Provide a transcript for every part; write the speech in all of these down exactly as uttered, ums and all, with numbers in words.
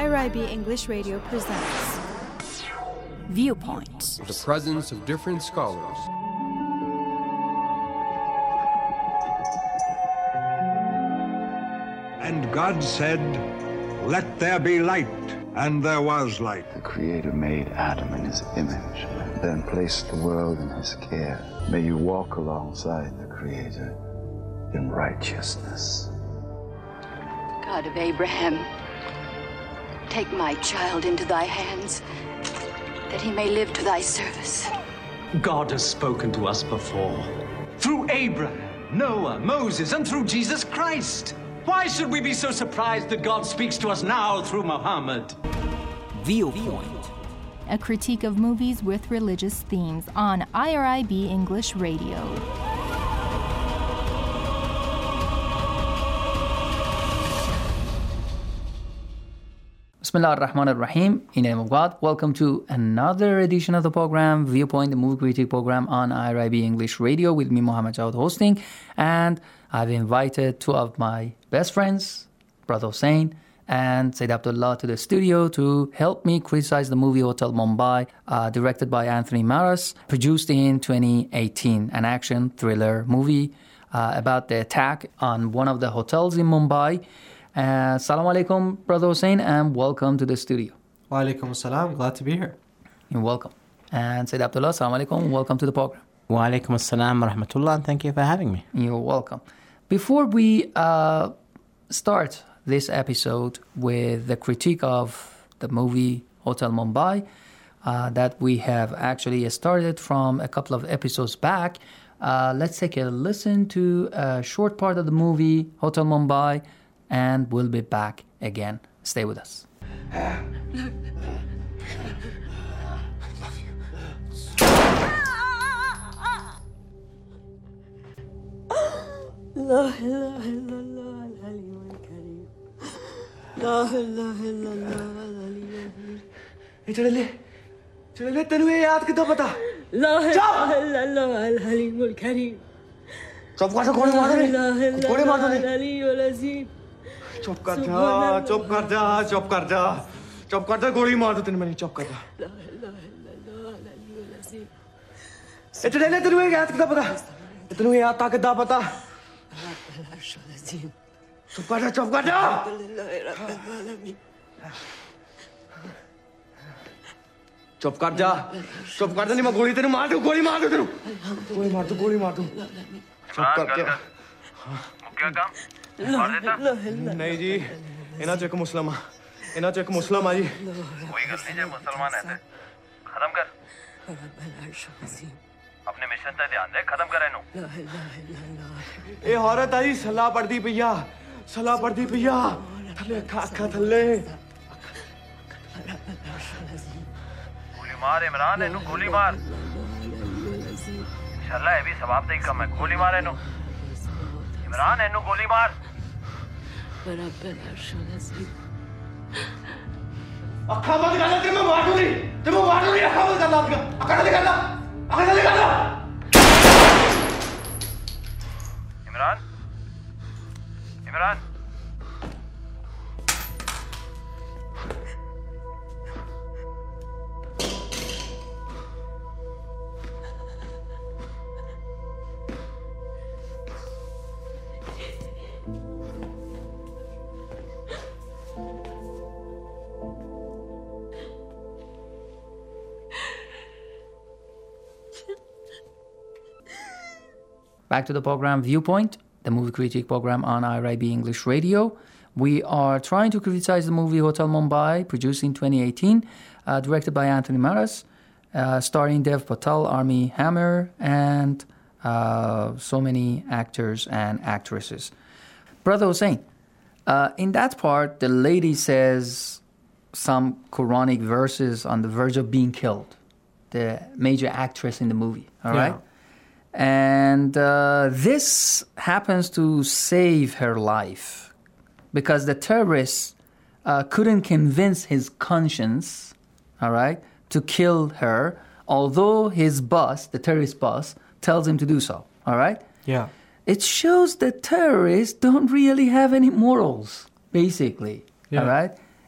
I R I B English Radio presents Viewpoint. The presence of different scholars. And God said, "Let there be light," and there was light. The Creator made Adam in his image, and then placed the world in his care. May you walk alongside the Creator in righteousness. God of Abraham, take my child into thy hands, that he may live to thy service. God has spoken to us before, through Abraham, Noah, Moses, and through Jesus Christ. Why should we be so surprised that God speaks to us now through Muhammad? Viewpoint, a critique of movies with religious themes on I R I B English Radio. Bismillah ar-Rahman ar-Rahim, in the name of God. Welcome to another edition of the program, Viewpoint, the movie critique program on I R I B English Radio with me, Mohammed Jawad, hosting. And I've invited two of my best friends, Brother Hussein and Said Abdullah, to the studio to help me criticize the movie Hotel Mumbai, uh, directed by Anthony Maras, produced in twenty eighteen, an action thriller movie uh, about the attack on one of the hotels in Mumbai. Uh, Assalamu alaikum, Brother Hussein, and welcome to the studio. Wa alaikum assalam, glad to be here. You're welcome. And Sayyid Abdullah, assalamu alaikum, welcome to the program. Wa alaikum assalam wa rahmatullah, and thank you for having me. You're welcome. Before we uh, start this episode with the critique of the movie Hotel Mumbai, uh, that we have actually started from a couple of episodes back, uh, let's take a listen to a short part of the movie Hotel Mumbai, and we'll be back again. Stay with us. La ilaha illallah al-halim al-karim. La ilaha illallah al-halim. चले चले तेनू ये याद कितना पता? La ilaha illallah al-halim al-karim. चुप कर जा, गोली मार दे, गोली मार दे। al-halim al-azim. चुप कर जा, चुप कर जा, चुप कर जा, चुप कर जा, गोली मार दो तेरे मैंने, चुप कर जा। La ilaha illallah al-halim al-azim. चले तेनू ये याद कितना पता? तेनू ये याद कितना पता? चुप कर जा, चुप कर जा। चुप कर जा, चुप कर जा, नहीं मैं गोली तेरे मार दूं, गोली मार दूं तेरे, गोली मार दूं, गोली मार दूं। चुप कर जा। क्या काम? मार देता? नहीं जी, इना चेक मुस्लिम, इना चेक मुस्लिम आ जी। कोई गल नहीं, जो मुसलमान है, खत्म कर। अपने मिशन ते ध्यान दे, खत्म कर इनू। ए औरत आई सलाह पढ़दी पईया, सलाह पढ़दी पईया, थल्ले अखा अखा थल्ले। गोली मार इमरान, इनू गोली मार। इंशाल्लाह ये भी सवाब दा ही कम है, गोली मार इनू। इमरान इनू गोली मार। अखा बंद कर ले, तेरे मैं मार दूंगी, तेरे मैं मार दूंगी, अखा बंद कर ला, अखा जल्दी कर ला, अखा जल्दी कर ला। Imran, Imran. Back to the program Viewpoint, the movie critique program on I R I B English Radio. We are trying to criticize the movie Hotel Mumbai, produced in twenty eighteen, uh, directed by Anthony Maras, uh, starring Dev Patel, Armie Hammer, and uh, so many actors and actresses. Brother Hussein, uh, in that part, the lady says some Quranic verses on the verge of being killed, the major actress in the movie, all right? Yeah. And uh, this happens to save her life because the terrorists uh, couldn't convince his conscience, all right, to kill her, although his boss, the terrorist boss, tells him to do so, all right? Yeah. It shows that terrorists don't really have any morals, basically, Yeah. all right?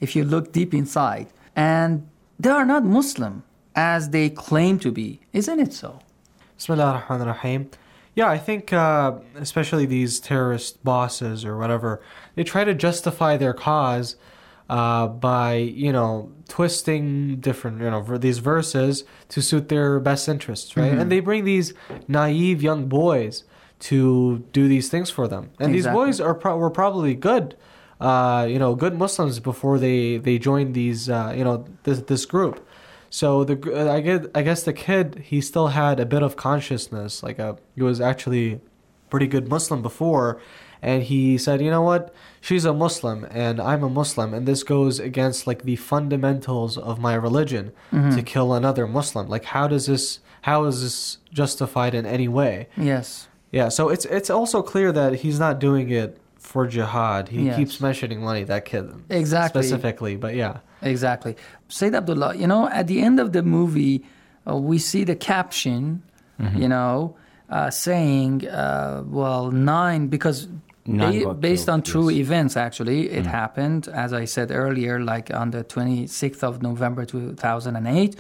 if you look deep inside. And they are not Muslim as they claim to be. Isn't it so? Bismillah ar-Rahman ar-Rahim. Yeah, I think uh, especially these terrorist bosses or whatever, they try to justify their cause uh, by, you know, twisting different, you know, these verses to suit their best interests, right? Mm-hmm. And they bring these naive young boys to do these things for them. And exactly. these boys are pro- were probably good, uh, you know, good Muslims before they, they joined these, uh, you know, this, this group. So the I guess, I guess the kid, he still had a bit of consciousness. Like a, he was actually a pretty good Muslim before. And he said, you know what, she's a Muslim and I'm a Muslim. And this goes against like the fundamentals of my religion mm-hmm. to kill another Muslim. Like how does this, how is this justified in any way? Yes. Yeah, so it's it's also clear that he's not doing it for jihad. He yes. keeps mentioning money, that kid. Exactly. Specifically, but yeah. Exactly. Sayyid Abdullah, you know, at the end of the movie, uh, we see the caption, mm-hmm. you know, uh, saying, uh, well, nine, because nine ba- based killed, on true yes. events, actually, it mm-hmm. happened, as I said earlier, like on the twenty-sixth of November two thousand eight.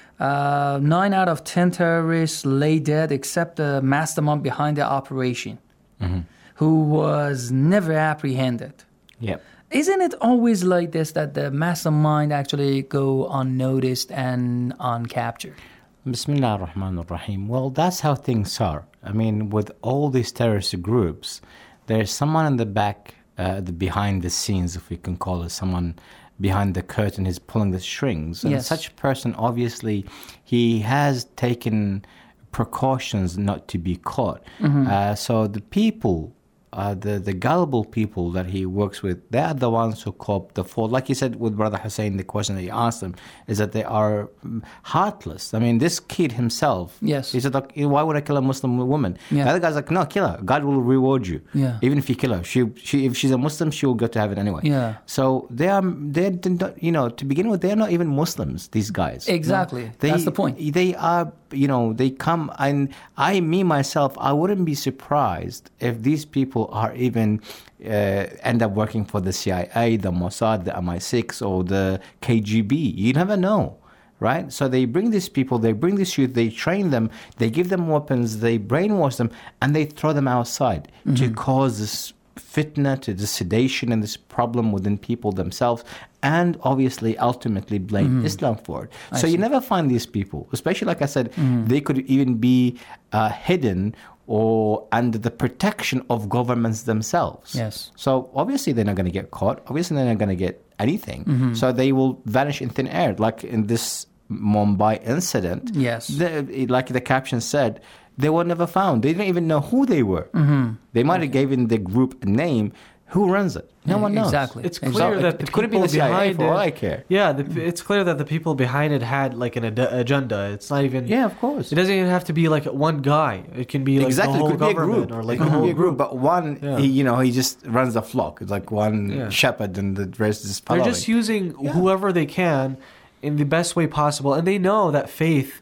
Uh, nine out of ten terrorists lay dead except the mastermind behind the operation, mm-hmm. who was never apprehended. Yep. Isn't it always like this, that the mastermind actually go unnoticed and uncaptured? Bismillah ar-Rahman ar-Rahim. Well, that's how things are. I mean, with all these terrorist groups, there's someone in the back, uh, the behind the scenes, if we can call it, someone behind the curtain is pulling the strings. And yes. such person, obviously, he has taken precautions not to be caught. Mm-hmm. Uh, so the people, uh, the, the gullible people that he works with, they are the ones who cop the fault. Like you said with Brother Hussein, the question that you asked them is that they are heartless. I mean, this kid himself, yes. he said, like, why would I kill a Muslim woman? Yeah. The other guy's like, no, kill her. God will reward you. Yeah. Even if you kill her. She, she, if she's a Muslim, she will go to heaven anyway. Yeah. So they are, they you know, to begin with, they are not even Muslims, these guys. Exactly. They, That's the point. They are, you know, they come, and I, me, myself, I wouldn't be surprised if these people are even uh, end up working for the C I A, the Mossad, the M I six, or the K G B. You never know, right? So they bring these people, they bring these youth, they train them, they give them weapons, they brainwash them, and they throw them outside mm-hmm. to cause this fitna, to the sedation and this problem within people themselves, and obviously ultimately blame mm-hmm. Islam for it. I so see. You never find these people, especially like I said, mm-hmm. they could even be uh, hidden or under the protection of governments themselves. Yes. So obviously they're not going to get caught. Obviously they're not going to get anything. Mm-hmm. So they will vanish in thin air, like in this Mumbai incident. Yes. The, like the caption said, they were never found. They didn't even know who they were. Mm-hmm. They might okay. have given the group a name. Who runs it? No yeah, one knows. Exactly. It's clear exactly. that it, the it couldn't be the C I A for all I care. Yeah, the, it's clear that the people behind it had like an ad- agenda. It's not even. Yeah, of course. It doesn't even have to be like one guy. It can be like exactly. the whole it could government be a group. or like it a could whole be a group. group. But one, yeah. he, you know, he just runs the flock. It's like one yeah. shepherd, and the rest is following. They're just using yeah. whoever they can in the best way possible, and they know that faith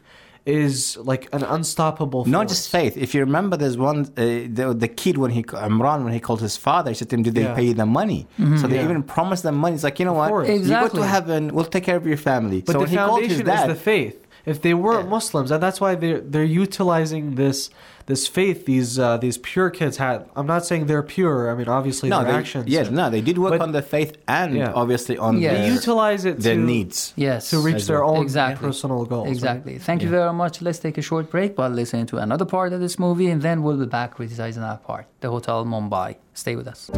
is like an unstoppable force. Not just faith. If you remember, there's one, uh, the, the kid when he, Imran, when he called his father, he said to him, did they yeah. pay you the money? Mm-hmm. So they yeah. even promised them money. It's like, you know what? Exactly. You go to heaven, we'll take care of your family. But so the when he called his foundation dad, is the faith. If they weren't yeah. Muslims, and that's why they're they're utilizing this this faith. These uh, these pure kids had. I'm not saying they're pure. I mean, obviously no, their they, actions. Yes, are, no, they did work but, on the faith and yeah. obviously on yes. their, they utilize it their to, needs. Yes, to reach their own exactly. personal goals. Exactly. Right? Thank yeah. you very much. Let's take a short break while listening to another part of this movie, and then we'll be back criticizing that part, the Hotel Mumbai. Stay with us.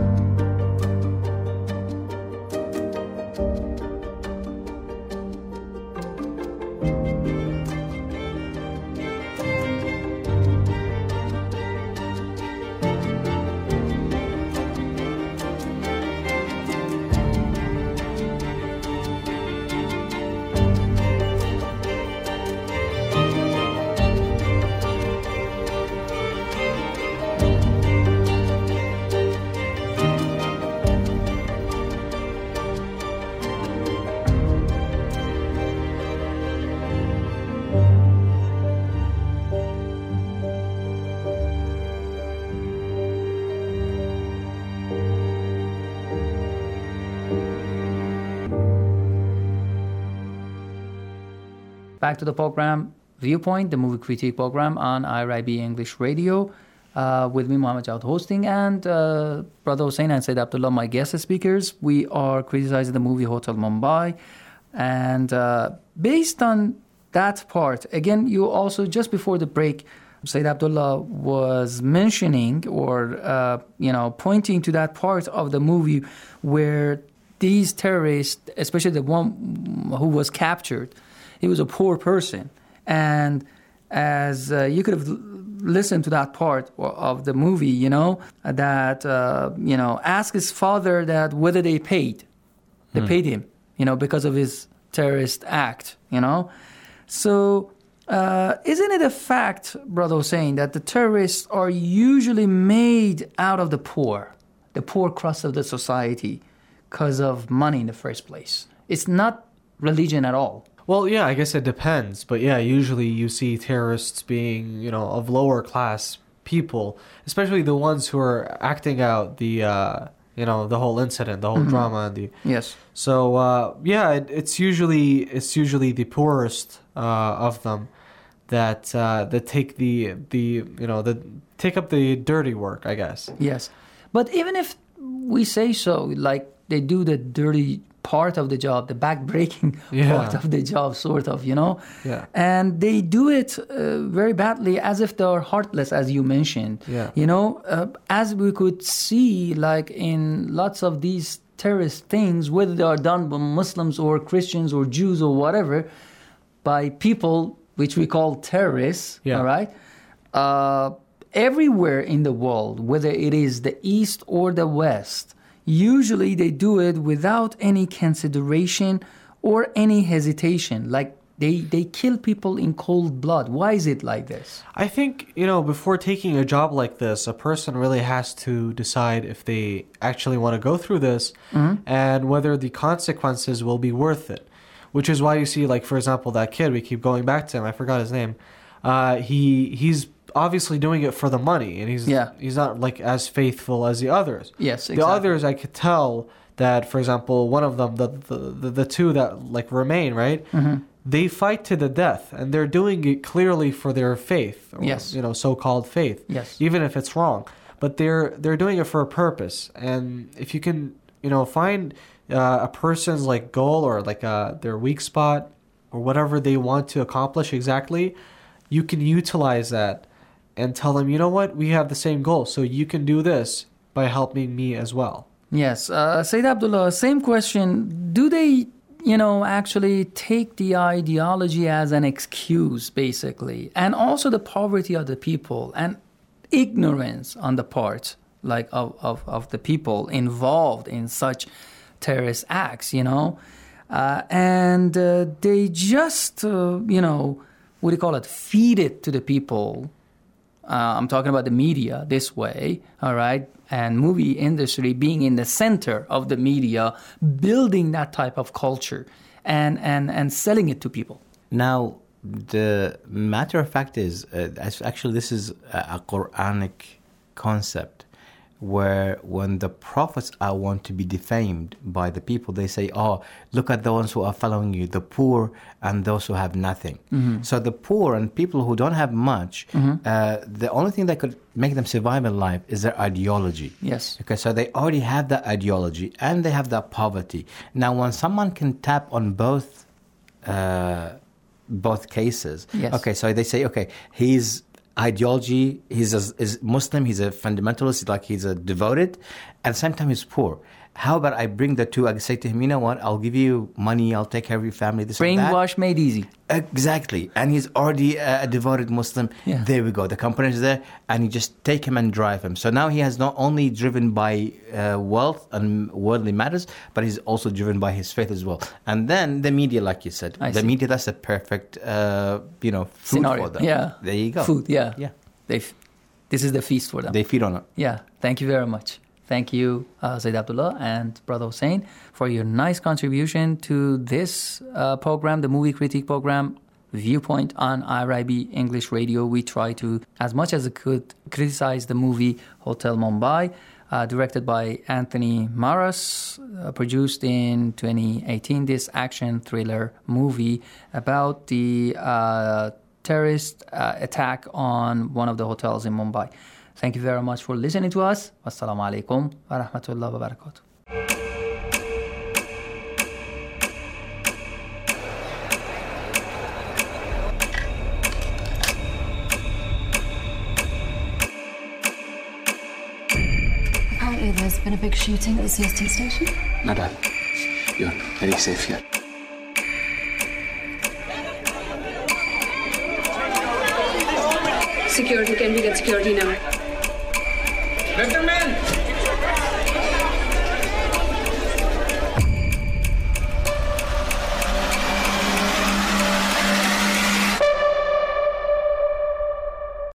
back to the program Viewpoint, the movie critique program on I R I B English Radio, uh, with me, Mohammed Jawad, hosting, and uh, Brother Hussein and Sayyid Abdullah, my guest speakers. We are criticizing the movie Hotel Mumbai. And uh, based on that part, again, you also, just before the break, Sayyid Abdullah was mentioning or, uh, you know, pointing to that part of the movie where these terrorists, especially the one who was captured, he was a poor person. And as uh, you could have listened to that part of the movie, you know, that, uh, you know, asked his father that whether they paid. They mm. paid him, you know, because of his terrorist act, you know. So uh, isn't it a fact, Brother Hussein, that the terrorists are usually made out of the poor, the poor crust of the society, because of money in the first place? It's not religion at all. Well, yeah, I guess it depends. But yeah, usually you see terrorists being, you know, of lower class people, especially the ones who are acting out the, uh, you know, the whole incident, the whole mm-hmm. drama. And the yes. So uh, yeah, it, it's usually it's usually the poorest uh, of them that uh, that take the the you know the take up the dirty work, I guess. Yes, but even if we say so, like they do the dirty part of the job, the back-breaking yeah. part of the job, sort of, you know? Yeah. And they do it uh, very badly, as if they're heartless, as you mentioned. Yeah. You know, uh, as we could see, like, in lots of these terrorist things, whether they are done by Muslims or Christians or Jews or whatever, by people which we call terrorists, yeah. all right? Uh, everywhere in the world, whether it is the East or the West, usually they do it without any consideration or any hesitation. Like they, they kill people in cold blood. Why is it like this? I think, you know, before taking a job like this, a person really has to decide if they actually want to go through this mm-hmm. and whether the consequences will be worth it. Which is why you see, like, for example, that kid, we keep going back to him. I forgot his name. Uh, he he's obviously doing it for the money, and he's yeah. he's not like as faithful as the others. Yes, exactly. The others, I could tell that, for example, one of them, the the the, the two that like remain, right? Mm-hmm. They fight to the death, and they're doing it clearly for their faith, or, yes, you know, so-called faith. Yes, even if it's wrong, but they're they're doing it for a purpose. And if you can, you know, find uh, a person's like goal or like uh, their weak spot or whatever they want to accomplish exactly, you can utilize that and tell them, you know what, we have the same goal, so you can do this by helping me as well. Yes. Uh, Sayyid Abdullah, same question. Do they, you know, actually take the ideology as an excuse, basically, and also the poverty of the people and ignorance on the part, like, of, of, of the people involved in such terrorist acts, you know? Uh, and uh, they just, uh, you know, what do you call it, feed it to the people. Uh, I'm talking about the media this way, all right? And movie industry being in the center of the media, building that type of culture and, and, and selling it to people. Now, the matter of fact is, uh, actually this is a, a Quranic concept, where when the prophets are want to be defamed by the people, they say, oh, look at the ones who are following you, the poor and those who have nothing. Mm-hmm. So the poor and people who don't have much, mm-hmm. uh, the only thing that could make them survive in life is their ideology. Yes. Okay, so they already have that ideology and they have that poverty. Now, when someone can tap on both uh, both cases, yes. okay, so they say, okay, he's ideology, he's a, is Muslim, he's a fundamentalist, like he's a devoted, at the same time he's poor. How about I bring the two, I say to him, you know what, I'll give you money, I'll take care of your family, this and that. Brainwash made easy. Exactly. And he's already a, a devoted Muslim. Yeah. There we go. The company is there, and you just take him and drive him. So now he has not only driven by uh, wealth and worldly matters, but he's also driven by his faith as well. And then the media, like you said, I the see. media, that's a perfect, uh, you know, food scenario. for them. Yeah. There you go. Food, yeah. Yeah. They f- this is the feast for them. They feed on it. Yeah. Thank you very much. Thank you, uh, Sayyid Abdullah and Brother Hussein, for your nice contribution to this uh, program, the movie critique program, Viewpoint on I R I B English Radio. We try to, as much as it could, criticize the movie Hotel Mumbai. uh, directed by Anthony Maras, uh, produced in twenty eighteen, this action thriller movie about the uh, terrorist uh, attack on one of the hotels in Mumbai. Thank you very much for listening to us. Wassalamu alaikum wa rahmatullahi wa barakatuh. Apparently there's been a big shooting at the C S T station. My bad. You're very safe here. Security, can we get security now? Let them in!